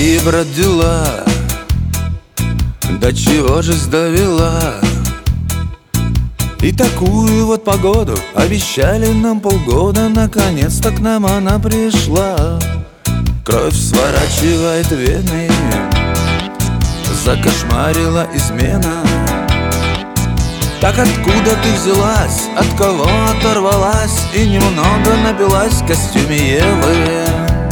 Какие, брат, дела? До чего же довела? И такую вот погоду обещали нам полгода. Наконец-то к нам она пришла. Кровь сворачивает вены, закошмарила измена. Так откуда ты взялась, от кого оторвалась и немного напилась в костюме Евы?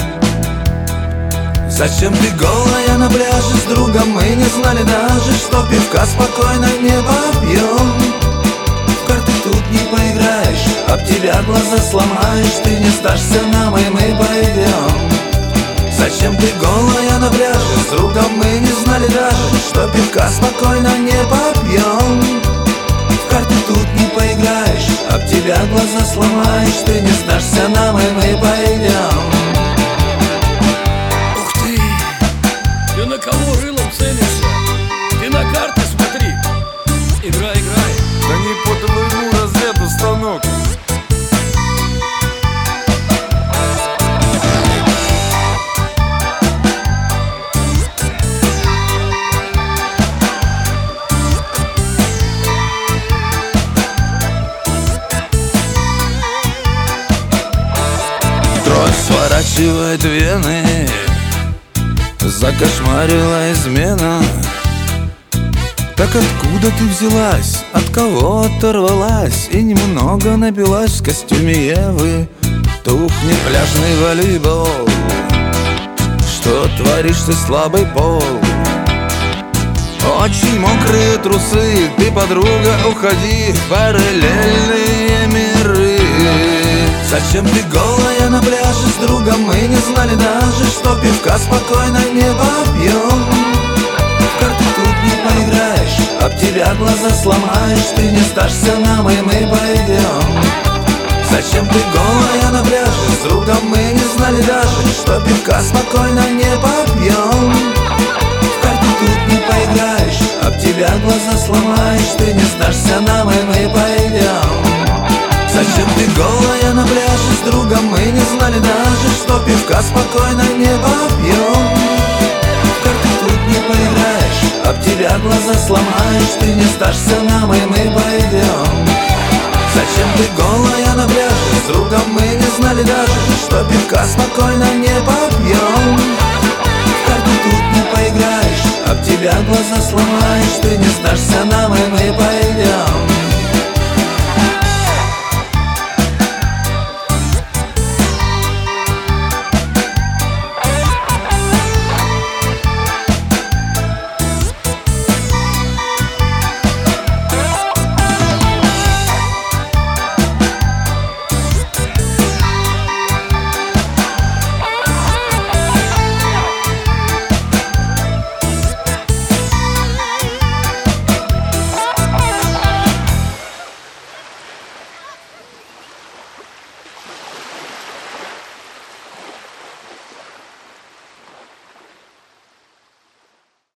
Зачем ты голая на пляже с другом? Мы не знали даже, что пивка спокойно не попьем. В карты тут не поиграешь, об тебя глаза сломаешь. Ты не сдашься нам, и мы пойдем. Зачем ты голая на пляже с другом? Мы не знали даже, что пивка спокойно не попьем. В карты тут не поиграешь, об тебя глаза сломаешь. Ты не сдашься нам, и мы пойдем. Ты на кого рылом целишься? Ты на карты смотри. Играй, играй. Да не по твоему разряду, станок. Кровь сворачивает вены, закошмарила измена. Так откуда ты взялась, от кого оторвалась и немного напилась в костюме Евы? Тухнет пляжный волейбол, что творишь ты, слабый пол? Очень мокрые трусы, ты, подруга, уходи в параллельные миры. Зачем ты голая на пляже с другом? Мы не знали даже, что пивка спокойно не попьем. В карты тут не поиграешь, об тебя глаза сломаешь. Ты не сдашься нам, и мы пойдем. Зачем ты голая на пляже с другом? Мы не знали даже, что пивка спокойно не попьем. В карты тут не поиграешь, об тебя глаза сломаешь. Ты не сдашься нам, и мы пойдем. Зачем ты голая на пляже с другом? Мы не знали даже, что пивка спокойно не попьем. В карты тут не поиграешь, об тебя глаза сломаешь. Ты не сдашься нам, и мы пойдем. Зачем ты голая на пляже с другом? Мы не знали даже, что пивка спокойно не попьем. В карты тут не поиграешь, об тебя глаза сломаешь. Ты не сдашься нам, и